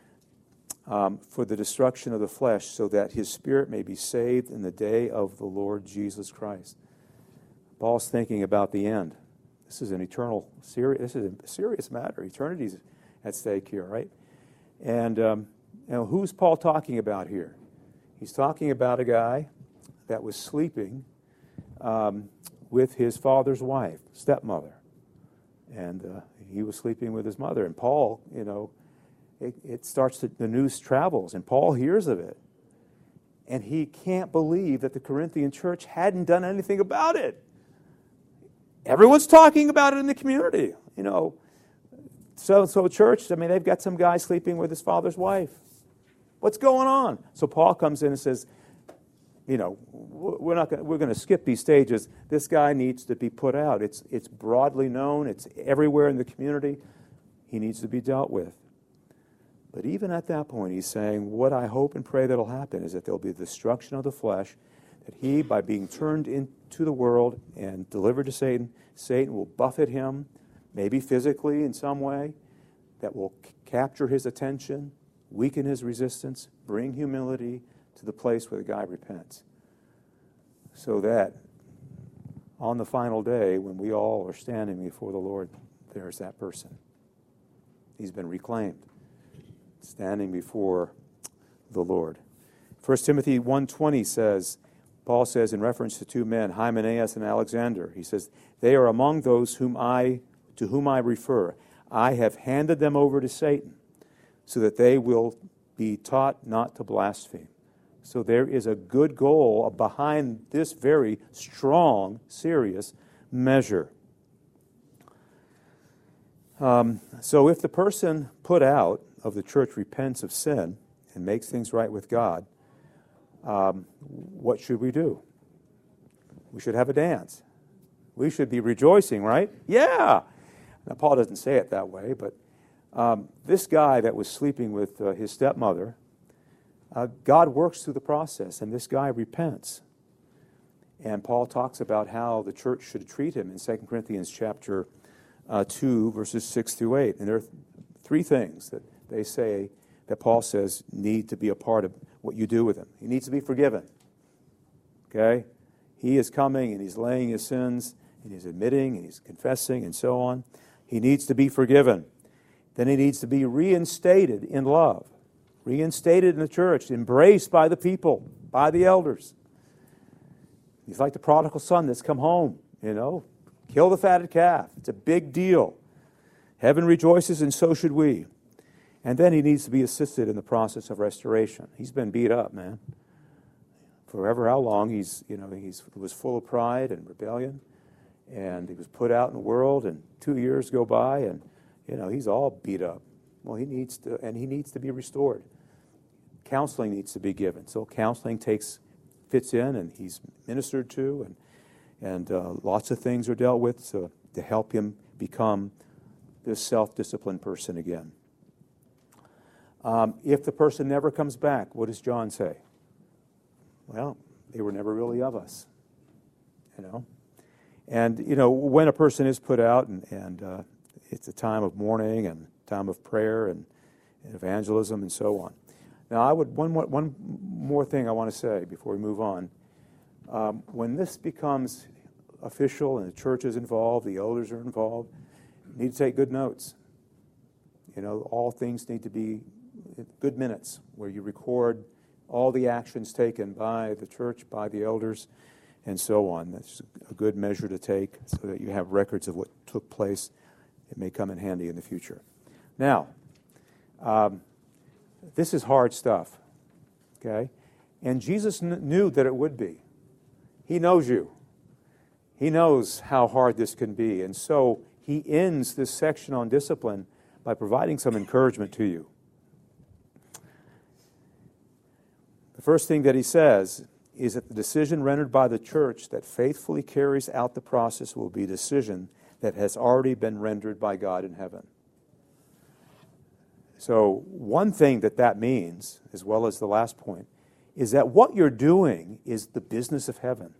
Um, for the destruction of the flesh, so that his spirit may be saved in the day of the Lord Jesus Christ. Paul's thinking about the end. This is an eternal, serious. This is a serious matter. Eternity's at stake here, right? And um, you know, who's Paul talking about here? He's talking about a guy that was sleeping um, with his father's wife, stepmother, and uh, he was sleeping with his mother. And Paul, you know. It, it starts to, the news travels, and Paul hears of it. And he can't believe that the Corinthian church hadn't done anything about it. Everyone's talking about it in the community. You know, so-and-so church, I mean, they've got some guy sleeping with his father's wife. What's going on? So Paul comes in and says, you know, we're not going we're going to skip these stages. This guy needs to be put out. It's it's broadly known. It's everywhere in the community. He needs to be dealt with. But even at that point, he's saying, what I hope and pray that will happen is that there will be the destruction of the flesh, that he, by being turned into the world and delivered to Satan, Satan will buffet him, maybe physically in some way, that will c- capture his attention, weaken his resistance, bring humility to the place where the guy repents. So that on the final day, when we all are standing before the Lord, there's that person. He's been reclaimed, standing before the Lord. First Timothy one twenty says, Paul says in reference to two men, Hymenaeus and Alexander, he says, they are among those whom I, to whom I refer. I have handed them over to Satan, so that they will be taught not to blaspheme. So there is a good goal behind this very strong, serious measure. Um, so if the person put out of the church repents of sin and makes things right with God, um, what should we do? We should have a dance. We should be rejoicing, right? Yeah. Now, Paul doesn't say it that way, but um, this guy that was sleeping with uh, his stepmother, uh, God works through the process, and this guy repents. And Paul talks about how the church should treat him in Second Corinthians chapter uh, two, verses six through eight. And there are th- three things that they say that Paul says need to be a part of what you do with him. He needs to be forgiven. Okay? He is coming and he's laying his sins and he's admitting and he's confessing and so on. He needs to be forgiven. Then he needs to be reinstated in love, reinstated in the church, embraced by the people, by the elders. He's like the prodigal son that's come home, you know. Kill the fatted calf. It's a big deal. Heaven rejoices and so should we. And then he needs to be assisted in the process of restoration. He's been beat up, man. Forever how long he's, you know, he's was full of pride and rebellion, and he was put out in the world, and two years go by, and, you know, he's all beat up. Well, he needs to, and he needs to be restored. Counseling needs to be given. So counseling takes, fits in, and he's ministered to, and and uh, lots of things are dealt with to, to help him become this self-disciplined person again. Um, if the person never comes back, what does John say? Well, they were never really of us, you know. And, you know, when a person is put out, and, and uh, it's a time of mourning and time of prayer and, and evangelism and so on. Now, I would one more, one more thing I want to say before we move on. Um, when this becomes official and the church is involved, the elders are involved, you need to take good notes. You know, all things need to be good minutes where you record all the actions taken by the church, by the elders, and so on. That's a good measure to take so that you have records of what took place. It may come in handy in the future. Now, um, this is hard stuff, okay? And Jesus kn- knew that it would be. He knows you. He knows how hard this can be. And so he ends this section on discipline by providing some encouragement to you. The first thing that he says is that the decision rendered by the church that faithfully carries out the process will be a decision that has already been rendered by God in heaven. So one thing that that means, as well as the last point, is that what you're doing is the business of heaven.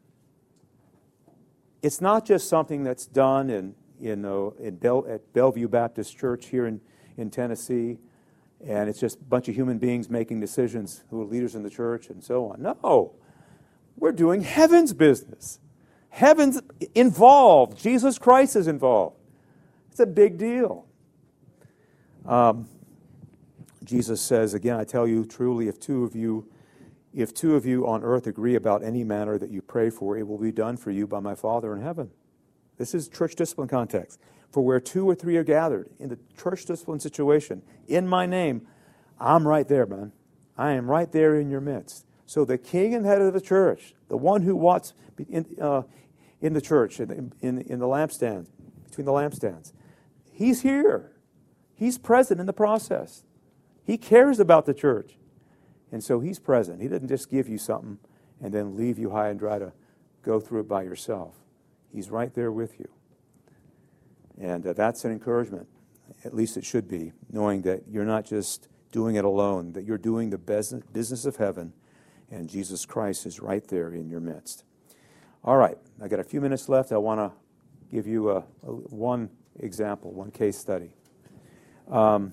It's not just something that's done in, in, uh, in Bell, at Bellevue Baptist Church here in, in Tennessee, and it's just a bunch of human beings making decisions who are leaders in the church and so on. No, we're doing heaven's business. Heaven's involved. Jesus Christ is involved. It's a big deal. Um, Jesus says, again, I tell you truly, if two of you, if two of you on earth agree about any matter that you pray for, it will be done for you by my Father in heaven. This is church discipline context. For where two or three are gathered in the church discipline situation, in my name, I'm right there, man. I am right there in your midst. So the king and head of the church, the one who walks in, uh, in the church, in, in, in the lampstands, between the lampstands, he's here. He's present in the process. He cares about the church. And so he's present. He doesn't just give you something and then leave you high and dry to go through it by yourself. He's right there with you. And uh, that's an encouragement. At least it should be, knowing that you're not just doing it alone, that you're doing the business business of heaven, and Jesus Christ is right there in your midst. All right, I got a few minutes left. I want to give you a, a, one example, one case study. Um,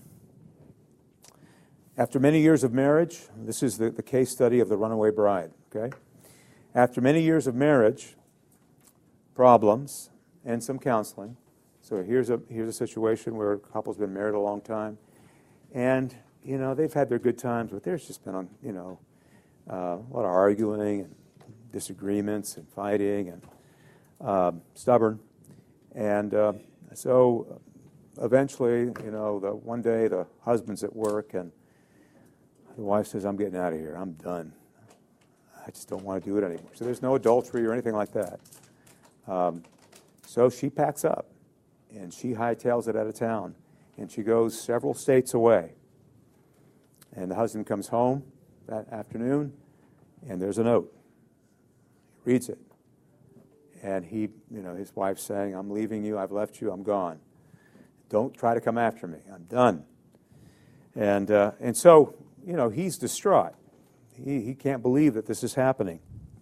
After many years of marriage, this is the, the case study of the runaway bride, okay? After many years of marriage, problems, and some counseling. So here's a here's a situation where a couple's been married a long time, and, you know, they've had their good times, but there's just been, you know, uh, a lot of arguing and disagreements and fighting and um, stubborn. And uh, so eventually, you know, the, one day the husband's at work and the wife says, I'm getting out of here. I'm done. I just don't want to do it anymore. So there's no adultery or anything like that. Um, so she packs up, and she hightails it out of town, and she goes several states away. And the husband comes home that afternoon, and there's a note. He reads it. And he, you know, his wife's saying, I'm leaving you, I've left you, I'm gone. Don't try to come after me, I'm done. And uh, and so, you know, he's distraught. He, he can't believe that this is happening.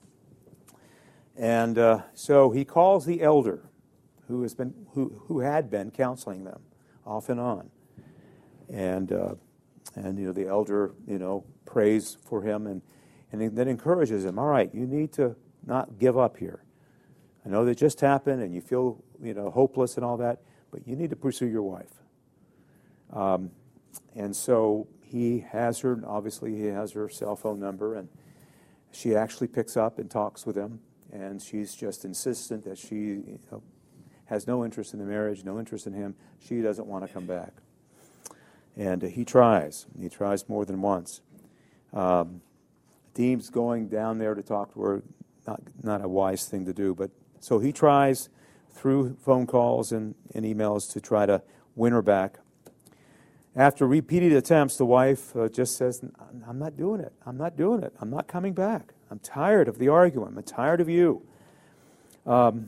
And uh, so he calls the elder who has been who, who had been counseling them off and on. And uh, and you know, the elder, you know, prays for him and, and then encourages him, all right, you need to not give up here. I know that just happened and you feel, you know, hopeless and all that, but you need to pursue your wife. Um, and so he has her, obviously he has her cell phone number, and she actually picks up and talks with him, and she's just insistent that she, you know, has no interest in the marriage, no interest in him. She doesn't want to come back. And uh, he tries. He tries more than once. Um, Dean's going down there to talk to her, not, not a wise thing to do, but so he tries through phone calls and, and emails to try to win her back. After repeated attempts, the wife uh, just says, I'm not doing it. I'm not doing it. I'm not coming back. I'm tired of the argument. I'm tired of you. Um,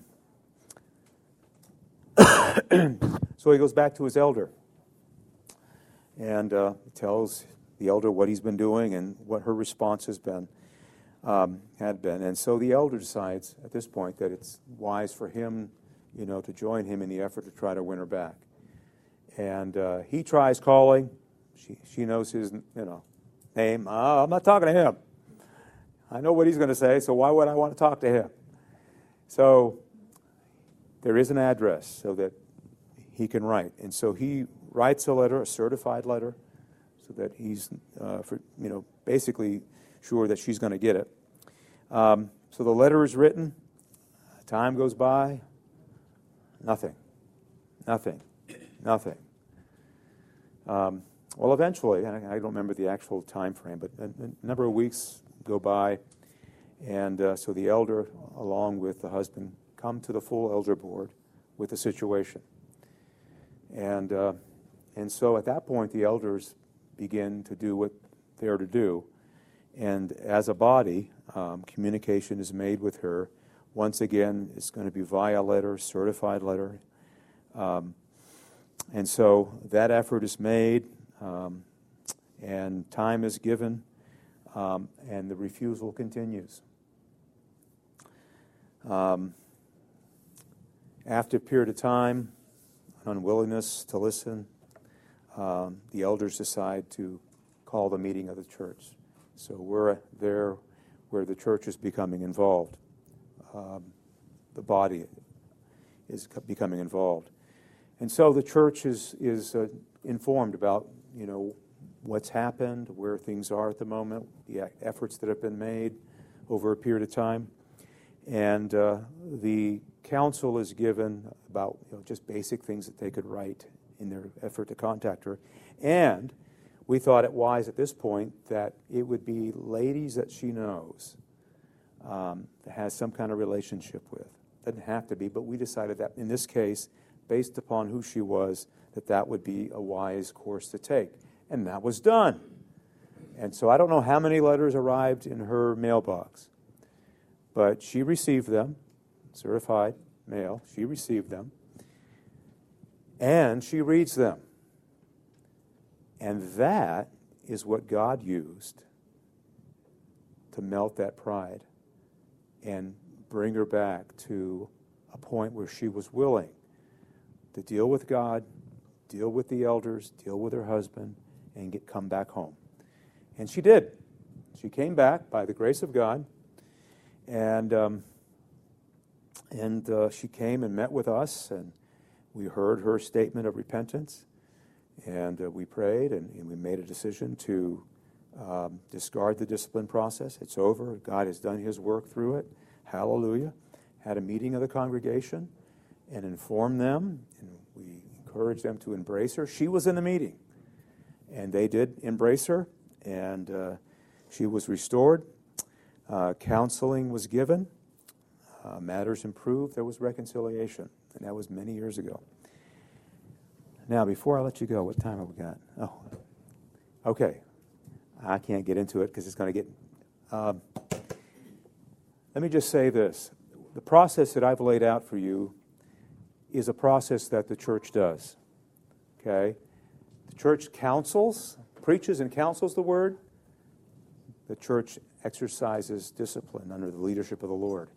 so he goes back to his elder and uh, tells the elder what he's been doing and what her response has been. Um, had been. And so the elder decides at this point that it's wise for him, you know, to join him in the effort to try to win her back. And uh, he tries calling. She she knows his, you know, name. Uh, I'm not talking to him. I know what he's going to say, so why would I want to talk to him? So there is an address so that he can write. And so he writes a letter, a certified letter, so that he's, uh, for, you know, basically sure that she's going to get it. Um, so the letter is written. Time goes by. Nothing. Nothing. Nothing. Um, well, eventually, I, I don't remember the actual time frame, but a, a number of weeks go by, and uh, so the elder, along with the husband, come to the full elder board with the situation. And uh, and so at that point, the elders begin to do what they're to do. And as a body, um, communication is made with her. Once again, it's going to be via letter, certified letter. Um, and so that effort is made, um, and time is given, um, and the refusal continues. Um, after a period of time, an unwillingness to listen, um, the elders decide to call the meeting of the church. So we're there where the church is becoming involved. Um, the body is becoming involved. And so the church is, is uh, informed about, you know, what's happened, where things are at the moment, the efforts that have been made over a period of time. And uh, the counsel is given about, you know, just basic things that they could write in their effort to contact her. And we thought it wise at this point that it would be ladies that she knows, um, that has some kind of relationship with. Doesn't have to be, but we decided that in this case, based upon who she was, that that would be a wise course to take. And that was done. And so I don't know how many letters arrived in her mailbox, but she received them, certified mail, she received them, and she reads them. And that is what God used to melt that pride and bring her back to a point where she was willing to deal with God, deal with the elders, deal with her husband, and get come back home. And she did. She came back by the grace of God, and um, and uh, she came and met with us, and we heard her statement of repentance. And uh, we prayed, and, and we made a decision to um, discard the discipline process. It's over. God has done his work through it. Hallelujah. Had a meeting of the congregation and informed them, and we encouraged them to embrace her. She was in the meeting, and they did embrace her, and uh, she was restored. Uh, counseling was given. Uh, matters improved. There was reconciliation, and that was many years ago. Now, before I let you go, what time have we got? Oh, okay. I can't get into it because it's going to get... Um, let me just say this. the process that I've laid out for you is a process that the church does. Okay? The church counsels, preaches and counsels the word. The church exercises discipline under the leadership of the Lord.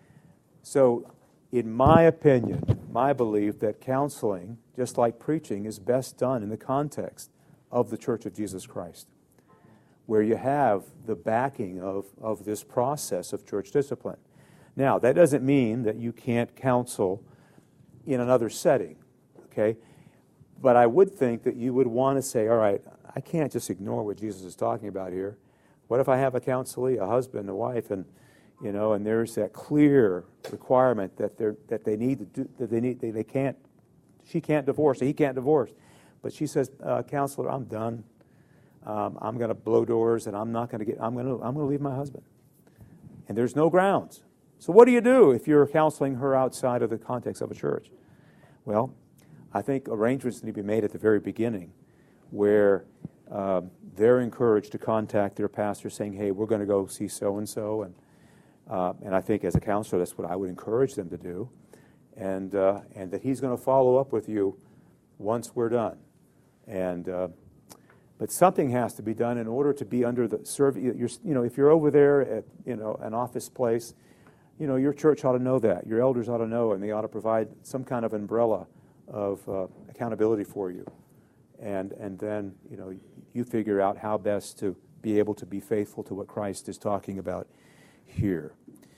So, in my opinion, my belief that counseling, just like preaching, is best done in the context of the Church of Jesus Christ, where you have the backing of, of this process of church discipline. Now, that doesn't mean that you can't counsel in another setting, okay? But I would think that you would want to say, all right, I can't just ignore what Jesus is talking about here. What if I have a counselee, a husband, a wife, and you know, and there's that clear requirement that they that they need to do, that they need they, they can't, she can't divorce, he can't divorce, but she says, uh, counselor, I'm done. Um, I'm going to blow doors, and I'm not going to get. I'm going to I'm going to leave my husband, and there's no grounds. So what do you do if you're counseling her outside of the context of a church? Well, I think arrangements need to be made at the very beginning, where uh, they're encouraged to contact their pastor, saying, "Hey, we're going to go see so and so," and uh, and I think as a counselor, that's what I would encourage them to do, and uh, and that he's going to follow up with you once we're done, and. Uh, But something has to be done in order to be under the serve. You're, you know, if you're over there at you know an office place, you know your church ought to know that. Your elders ought to know, and they ought to provide some kind of umbrella of uh, accountability for you. And and then you know you figure out how best to be able to be faithful to what Christ is talking about here.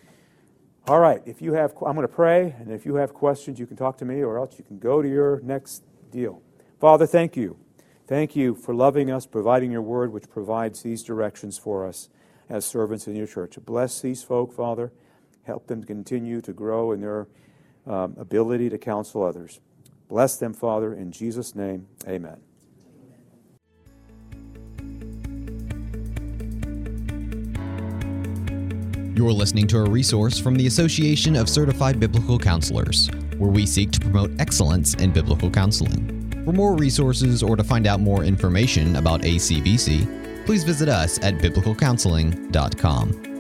All right. If you have, I'm going to pray, and if you have questions, you can talk to me, or else you can go to your next deal. Father, thank you. Thank you for loving us, providing your word, which provides these directions for us as servants in your church. Bless these folk, Father. Help them to continue to grow in their um, ability to counsel others. Bless them, Father, in Jesus' name, amen. You're listening to a resource from the Association of Certified Biblical Counselors, where we seek to promote excellence in biblical counseling. For more resources or to find out more information about A C B C, please visit us at biblical counseling dot com.